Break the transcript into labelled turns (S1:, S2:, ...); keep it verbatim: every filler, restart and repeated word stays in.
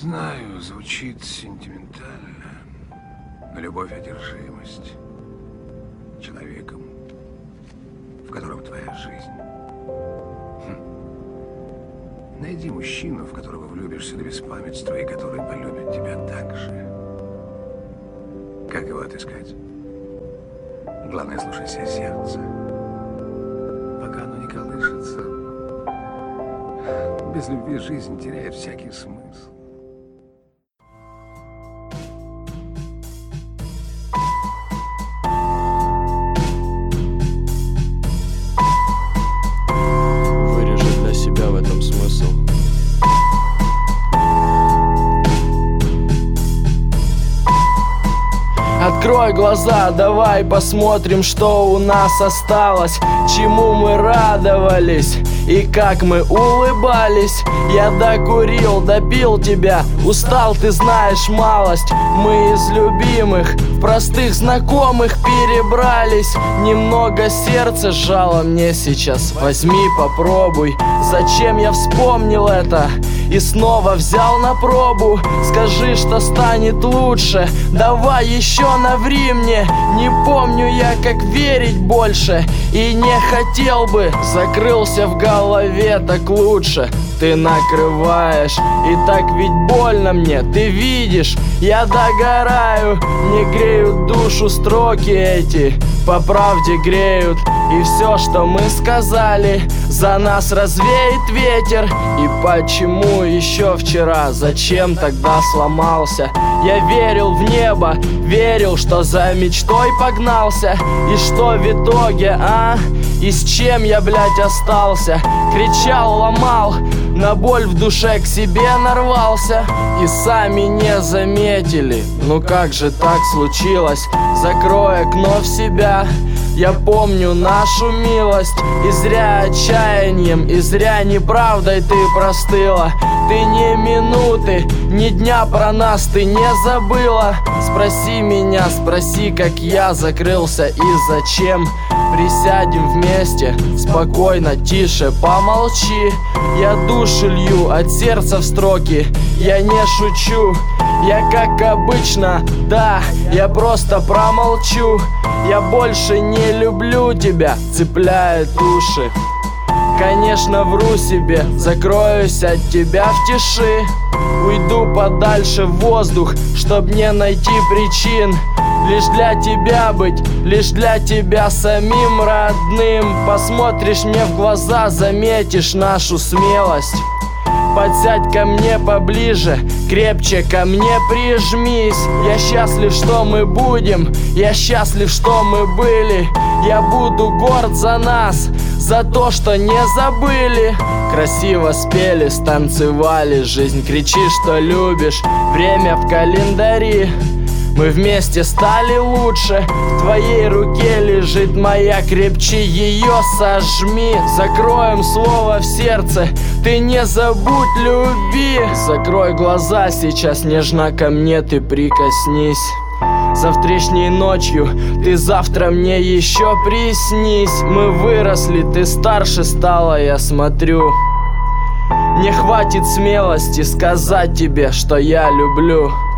S1: Знаю, звучит сентиментально, но любовь — одержимость человеком, в котором твоя жизнь. Хм. Найди мужчину, в которого влюбишься до беспамятства и который полюбит тебя так же. Как его отыскать? Главное, слушайся сердца, пока оно не колышется. Без любви жизнь теряет всякий смысл.
S2: Вырежи для себя в этом смысл. Открой глаза, давай посмотрим, что у нас осталось, чему мы радовались и как мы улыбались. Я докурил, допил тебя, устал, ты знаешь малость. Мы из любимых в простых знакомых перебрались. Немного сердце сжало мне сейчас, возьми, попробуй. Зачем я вспомнил это и снова взял на пробу? Скажи, что станет лучше, давай еще наври мне. Не помню я, как верить больше, и не хотел бы. Закрылся в голове, так лучше. Ты накрываешь, и так ведь больно мне. Ты видишь, я догораю. Мне греют душу строки эти, по правде греют. И все, что мы сказали, за нас развеет ветер. И почему еще вчера, зачем тогда сломался? Я верил в небо, верил, что за мечтой погнался. И что в итоге, а? И с чем я, блядь, остался? Кричал, ломал, на боль в душе к себе нарвался. И сами не заметили, ну как же так случилось? Закрой окно в себя. Я помню нашу милость, и зря отчаянием, и зря неправдой ты простыла. Ты ни минуты, ни дня про нас ты не забыла. Спроси меня, спроси, как я закрылся и зачем. Присядем вместе, спокойно, тише, помолчи. Я душу лью от сердца в строки, я не шучу. Я как обычно, да, я просто промолчу. Я больше не люблю тебя, цепляет уши. Конечно, вру себе, закроюсь от тебя в тиши. Уйду подальше в воздух, чтоб не найти причин. Лишь для тебя быть, лишь для тебя самим родным. Посмотришь мне в глаза, заметишь нашу смелость. Подсядь ко мне поближе, крепче ко мне прижмись. Я счастлив, что мы будем, я счастлив, что мы были. Я буду горд за нас, за то, что не забыли. Красиво спели, станцевали, жизнь кричи, что любишь. Время в календаре, мы вместе стали лучше. В твоей руке лежит моя, крепче ее сожми. Закроем слово в сердце, ты не забудь, люби. Закрой глаза, сейчас нежно ко мне ты прикоснись. Завтрашней ночью ты завтра мне еще приснись. Мы выросли, ты старше стала, я смотрю. Мне хватит смелости сказать тебе, что я люблю.